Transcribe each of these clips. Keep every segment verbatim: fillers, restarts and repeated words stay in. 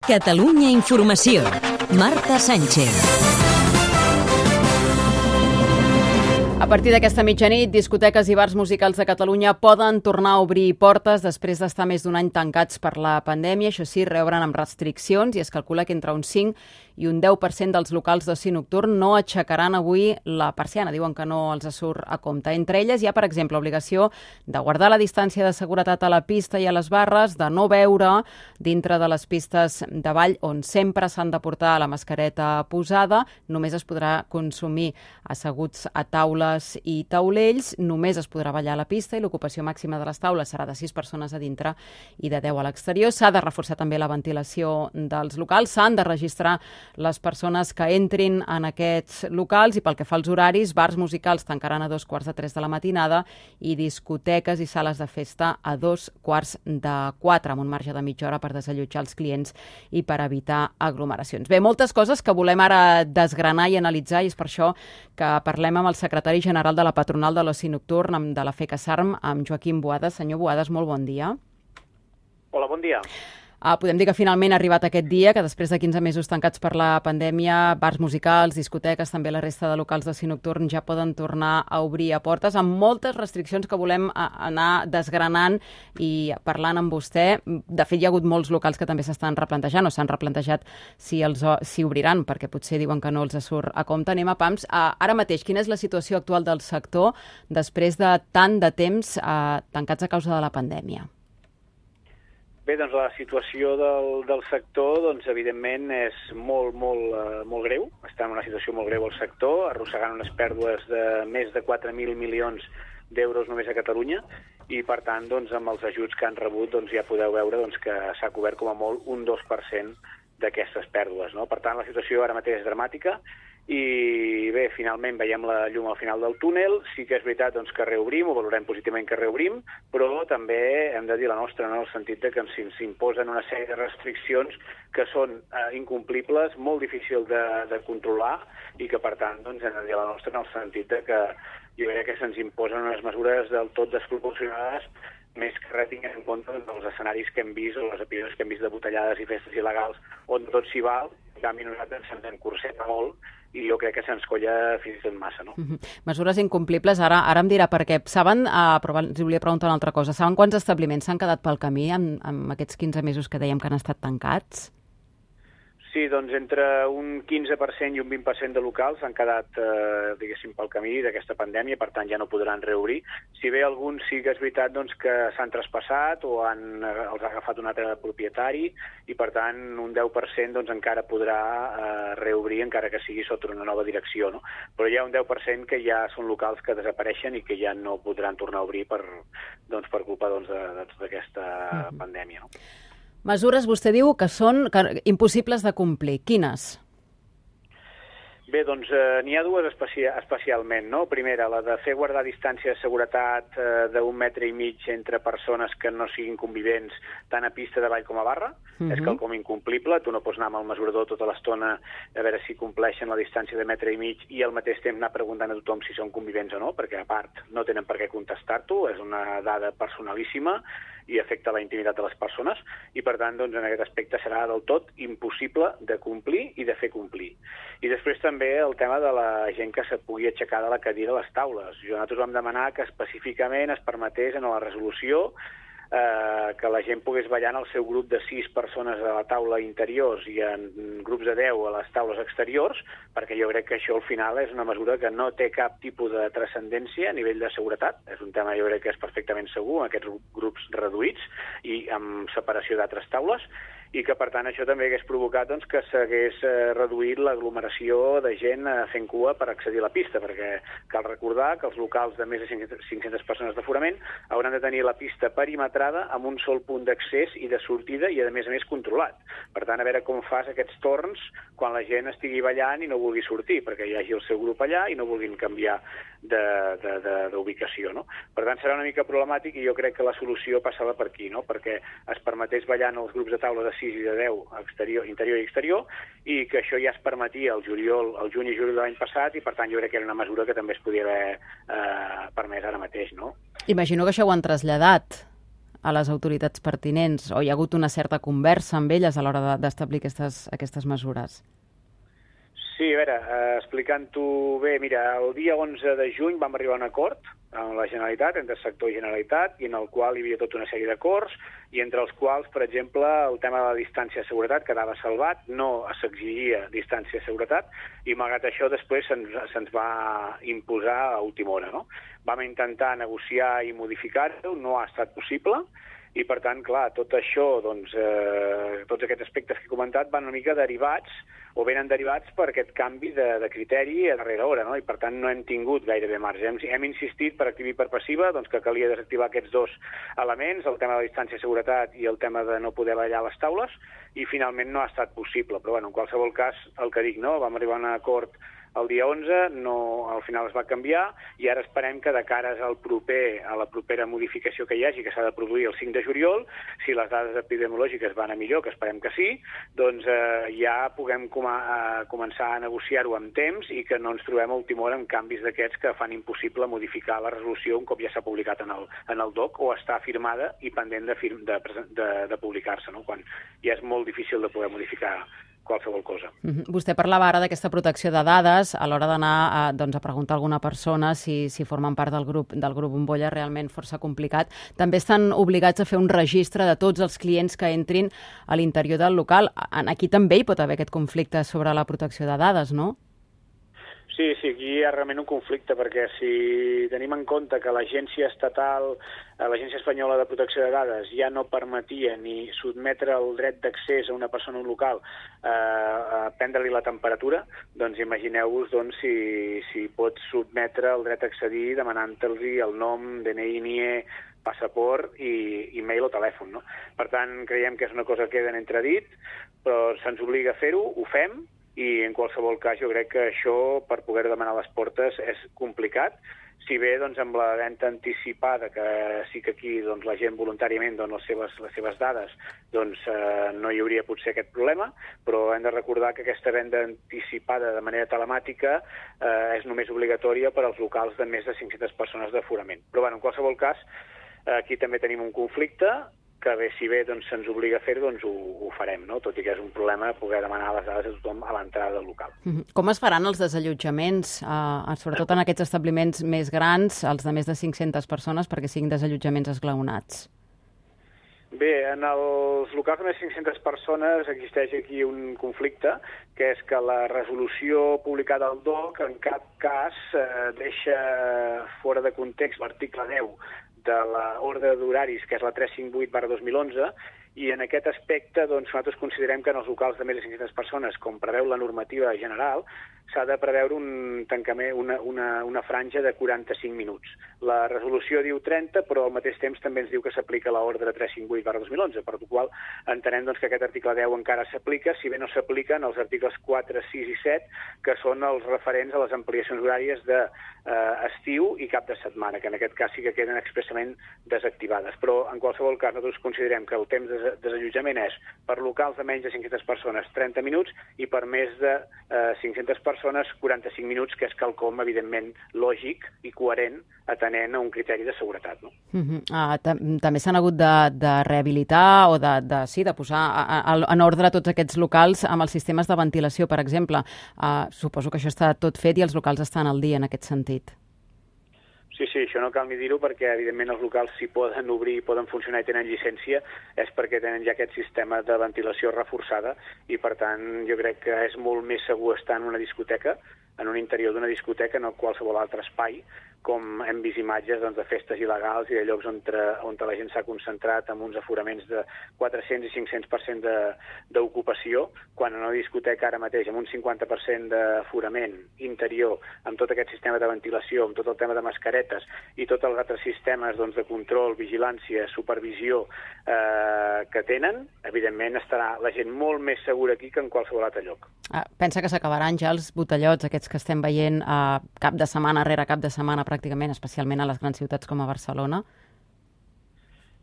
Catalunya Informació. Marta Sánchez. A partir d'aquesta mitjanit, discoteques i bars musicals de Catalunya poden tornar a obrir portes després d'estar més d'un any tancats per la pandèmia. Això sí, reobren amb restriccions i es calcula que entre un cinc i un deu per cent dels locals d'oci nocturn no aixecaran avui la persiana. Diuen que no els surt a compte. Entre elles hi ha, per exemple, obligació de guardar la distància de seguretat a la pista i a les barres, de no beure dintre de les pistes de ball on sempre s'han de portar la mascareta posada. Només es podrà consumir asseguts a taules i taulells, només es podrà ballar a la pista i l'ocupació màxima de les taules serà de sis persones a dintre i de deu a l'exterior. S'ha de reforçar també la ventilació dels locals, s'han de registrar les persones que entrin en aquests locals i pel que fa als horaris, bars musicals tancaran a dos quarts de tres de la matinada i discoteques i sales de festa a dos quarts de quatre, amb un marge de mitja hora per desallotjar els clients i per evitar aglomeracions. Bé, moltes coses que volem ara desgranar i analitzar i és per això que parlem amb el secretari general de la Patronal de l'Oci Nocturn de la FECASARM, amb Joaquim Boades. Senyor Boades, molt bon dia. Hola, bon dia. Uh, podem dir que finalment ha arribat aquest dia, que després de quinze mesos tancats per la pandèmia, bars musicals, discoteques, també la resta de locals d'oci nocturn ja poden tornar a obrir a portes, amb moltes restriccions que volem anar desgranant i parlant amb vostè. De fet, hi ha hagut molts locals que també s'estan replantejant o s'han replantejat si, els, si obriran, perquè potser diuen que no els surt a compte. Anem a pams. Uh, ara mateix, quina és la situació actual del sector després de tant de temps uh, tancats a causa de la pandèmia? Bé, doncs la situació del, del sector, doncs, evidentment, és molt, molt, uh, molt greu. Està en una situació molt greu el sector, arrossegant unes pèrdues de més de quatre mil milions d'euros només a Catalunya i, per tant, doncs, amb els ajuts que han rebut, doncs, ja podeu veure doncs, que s'ha cobert com a molt un dos per cent d'aquestes pèrdues, no? Per tant, la situació ara mateix és dramàtica i bé, finalment veiem la llum al final del túnel. Sí que és veritat doncs, que reobrim, o valorem positivament que reobrim, però també hem de dir la nostra, no? En el sentit de que ens imposen una sèrie de restriccions que són eh, incomplibles, molt difícil de, de controlar i que, per tant, doncs, hem de dir la nostra en el sentit de que jo crec que se'ns imposen unes mesures del tot desproporcionades, més que res tinguem en compte doncs, els escenaris que hem vist o les episodis que hem vist de botellades i festes il·legals on tot s'hi val. En canvi, nosaltres se'ns encorseta molt i jo crec que se'ns colla fins i tot massa, no? Uh-huh. Mesures incomplibles, ara ara em dirà per què. Saben, uh, però els volia preguntar una altra cosa, saben quants establiments s'han quedat pel camí amb, amb aquests quinze mesos que dèiem que han estat tancats? Sí, doncs entre un quinze per cent i un vint per cent de locals han quedat, eh, diguéssim, pel camí d'aquesta pandèmia, per tant ja no podran reobrir. Si bé alguns sí que és veritat doncs, que s'han traspassat o han, els ha agafat un altre propietari i, per tant, un deu per cent doncs, encara podrà eh, reobrir, encara que sigui sota una nova direcció, no? Però hi ha un deu per cent que ja són locals que desapareixen i que ja no podran tornar a obrir per, doncs, per culpa doncs, de, de tota aquesta uh-huh. pandèmia, no? Mesures, vostè diu que són que, impossibles de complir. Quines? Bé, doncs eh, n'hi ha dues especia especialment, no? Primera, la de fer guardar distància de seguretat eh, d'un metre i mig entre persones que no siguin convivents tant a pista de ball com a barra. Uh-huh. És quelcom incomplible. Tu no pots anar amb el mesurador tota l'estona a veure si compleixen la distància de metre i mig i al mateix temps anar preguntant a tothom si són convivents o no, perquè a part no tenen per què contestar-t'ho, és una dada personalíssima i afecta la intimitat de les persones i, per tant, doncs, en aquest aspecte serà del tot impossible de complir i de fer complir. I després també el tema de la gent que se pugui aixecar de la cadira a les taules. Nosaltres vam demanar que específicament es permetés en la resolució eh, que la gent pogués ballar en el seu grup de sis persones a la taula interiors i en grups de deu a les taules exteriors, perquè jo crec que això al final és una mesura que no té cap tipus de transcendència a nivell de seguretat. És un tema jo crec que és perfectament segur en aquests grups reduïts i amb separació d'altres taules, i que, per tant, això també hagués provocat doncs, que s'hagués eh, reduït l'aglomeració de gent eh, fent cua per accedir a la pista, perquè cal recordar que els locals de més de cinc-centes persones d'aforament hauran de tenir la pista perimetrada amb un sol punt d'accés i de sortida i, a més a més, controlat. Per tant, a veure com fas aquests torns quan la gent estigui ballant i no vulgui sortir, perquè hi hagi el seu grup allà i no vulguin canviar d'ubicació, no? Per tant, serà una mica problemàtic i jo crec que la solució passava per aquí, no? Perquè es permetés ballar en els grups de taula de sis i de deu, exterior, interior i exterior, i que això ja es permetia el juliol, el juny i juliol de l'any passat, i per tant jo crec que era una mesura que també es podia haver eh, permès ara mateix, no? Imagino que això ho han traslladat a les autoritats pertinents, o hi ha hagut una certa conversa amb elles a l'hora d'establir aquestes, aquestes mesures? Sí, a veure, eh, explicant-ho bé, mira, el dia onze de juny vam arribar a un acord amb la Generalitat, entre sector i Generalitat, i en el qual hi havia tota una sèrie d'acords, i entre els quals, per exemple, el tema de la distància de seguretat quedava salvat, no s'exigia distància de seguretat, i malgrat això després se'ns se'ns va imposar a última hora, no? Vam intentar negociar i modificar-ho, no ha estat possible, i per tant, clar, tot això, doncs, eh, tots aquests aspectes que he comentat van una mica derivats o venen derivats per aquest canvi de, de criteri a darrera hora, no? I per tant no hem tingut gairebé marge. Hem, hem insistit per activa i per passiva doncs, que calia desactivar aquests dos elements, el tema de la distància de seguretat i el tema de no poder ballar a les taules, i finalment no ha estat possible. Però bueno, en qualsevol cas, el que dic, no? Vam arribar a un acord el dia onze, no, al final es va canviar, i ara esperem que de cara al proper, a la propera modificació que hi hagi, que s'ha de produir el cinc de juliol, si les dades epidemiològiques van a millor, que esperem que sí, doncs eh, ja puguem com a, a començar a negociar-ho amb temps i que no ens trobem a última hora amb canvis d'aquests que fan impossible modificar la resolució un cop ja s'ha publicat en el, en el D O C o està firmada i pendent de, de, de, de publicar-se, no? Quan ja és molt difícil de poder modificar qualsevol cosa. Mm-hmm. Vostè parlava ara d'aquesta protecció de dades a l'hora d'anar a, doncs, a preguntar a alguna persona si, si formen part del grup, del grup Bombolla, realment força complicat. També estan obligats a fer un registre de tots els clients que entrin a l'interior del local. Aquí també hi pot haver aquest conflicte sobre la protecció de dades, no? Sí, sí, aquí hi ha realment un conflicte, perquè si tenim en compte que l'agència estatal, l'Agència Espanyola de Protecció de Dades, ja no permetia ni sotmetre el dret d'accés a una persona a un local eh, a prendre-li la temperatura, doncs imagineu-vos doncs, si, si pot sotmetre el dret a accedir demanant-los el nom, D N I, N I E, passaport i e-mail o telèfon, no? Per tant, creiem que és una cosa que queda en entredit, però se'ns obliga a fer-ho, ho fem, i en qualsevol cas jo crec que això, per poder demanar a les portes, és complicat. Si bé doncs, amb la venda anticipada, que sí que aquí doncs, la gent voluntàriament dona les seves, les seves dades, doncs eh, no hi hauria potser aquest problema, però hem de recordar que aquesta venda anticipada de manera telemàtica eh, és només obligatòria per als locals de més de cinc-centes persones d'aforament. Però bueno, en qualsevol cas, eh, aquí també tenim un conflicte, que bé, si bé doncs, se'ns obliga a fer-ho, doncs ho, ho farem, no? Tot i que és un problema poder demanar les dades a tothom a l'entrada del local. Com es faran els desallotjaments, eh, sobretot en aquests establiments més grans, els de més de cinc-centes persones, perquè siguin desallotjaments esglaonats? Bé, en els locals de més de cinc-centes persones existeix aquí un conflicte, que és que la resolució publicada al D O C en cap cas eh, deixa fora de context l'article deu de l'ordre d'horaris, que és la tres cents i cinquanta-vuit barra dos mil onze, i en aquest aspecte doncs, nosaltres considerem que en els locals de més de cinc-centes persones, com preveu la normativa general, s'ha de preveure un tancament, una, una, una franja de quaranta-cinc minuts. La resolució diu trenta, però al mateix temps també ens diu que s'aplica l'ordre tres cents i cinquanta-vuit barra dos mil onze, per la qual entenem doncs, que aquest article deu encara s'aplica, si bé no s'apliquen els articles quatre, sis i set, que són els referents a les ampliacions horàries d'estiu eh, i cap de setmana, que en aquest cas sí que queden expressament desactivades. Però en qualsevol cas nosaltres considerem que el temps de desallotjament és per locals de menys de cinc-centes persones trenta minuts i per més de eh, cinc-centes persones quaranta-cinc minuts, que és quelcom, evidentment, lògic i coherent atenent a un criteri de seguretat. No? Uh-huh. uh, també s'han hagut de, de rehabilitar o de, de, sí, de posar a, a, en ordre tots aquests locals amb els sistemes de ventilació, per exemple. Uh, suposo que això està tot fet i els locals estan al dia en aquest sentit. Sí, sí, això no cal ni dir-ho perquè, evidentment, els locals si poden obrir, poden funcionar i tenen llicència és perquè tenen ja aquest sistema de ventilació reforçada i, per tant, jo crec que és molt més segur estar en una discoteca, en un interior d'una discoteca, no en qualsevol altre espai, com hem vist imatges doncs, de festes il·legals i de llocs on, on la gent s'ha concentrat amb uns aforaments de quatre-cents i cinc-cents per cent d'ocupació, quan en una discoteca ara mateix amb un cinquanta per cent d'aforament interior, amb tot aquest sistema de ventilació, amb tot el tema de mascaretes i tots els altres sistemes doncs, de control, vigilància, supervisió eh, que tenen, evidentment estarà la gent molt més segura aquí que en qualsevol altre lloc. Ah, pensa que s'acabaran ja els botellots, aquests que estem veient eh, cap de setmana rere cap de setmana pràcticament, especialment a les grans ciutats com a Barcelona?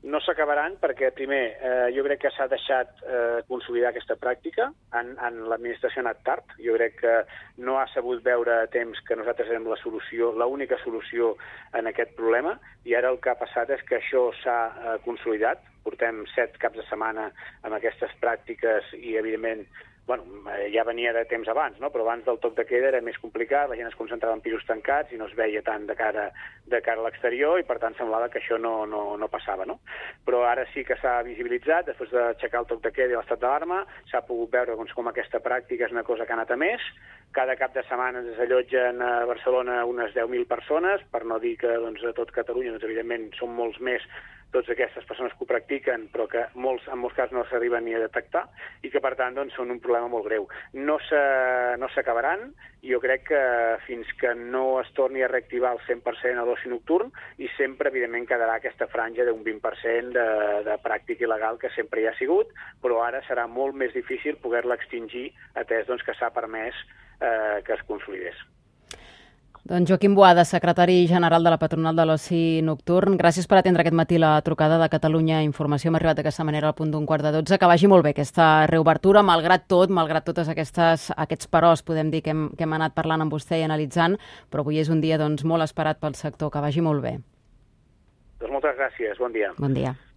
No s'acabaran perquè, primer, eh, jo crec que s'ha deixat eh, consolidar aquesta pràctica. En, en l'administració ha anat tard. Jo crec que no ha sabut veure a temps que nosaltres érem la solució, l'única solució en aquest problema, i ara el que ha passat és que això s'ha eh, consolidat. Portem set caps de setmana amb aquestes pràctiques i, evidentment, bueno, ja venia de temps abans, no? Però abans del toc de queda era més complicat, la gent es concentrava en pisos tancats i no es veia tant de cara, de cara a l'exterior i, per tant, semblava que això no, no, no passava, no? Però ara sí que s'ha visibilitzat, després d'aixecar el toc de queda i l'estat d'alarma, s'ha pogut veure doncs, com aquesta pràctica és una cosa que ha anat a més. Cada cap de setmana es allotgen a Barcelona unes deu mil persones, per no dir que doncs, a tot Catalunya, doncs, evidentment, són molts més totes aquestes persones que ho practiquen, però que molts, en molts casos no s'arriben ni a detectar i que, per tant, doncs, són un problema molt greu. No s'acabaran, i jo crec que fins que no es torni a reactivar el cent per cent a l'oci nocturn, i sempre, evidentment, quedarà aquesta franja d'un vint per cent de, de pràctica il·legal que sempre hi ha sigut, però ara serà molt més difícil poder-la extingir, atès doncs, que s'ha permès eh, que es consolidés. Doncs Joaquim Boada, secretari general de la Patronal de l'Oci Nocturn, gràcies per atendre aquest matí la trucada de Catalunya Informació. Hem arribat d'aquesta manera al punt d'un quart de dotze. Que vagi molt bé aquesta reobertura, malgrat tot, malgrat totes aquestes, aquests peròs, podem dir, que hem, que hem anat parlant amb vostè i analitzant, però avui és un dia doncs, molt esperat pel sector. Que vagi molt bé. Doncs moltes gràcies. Bon dia. Bon dia.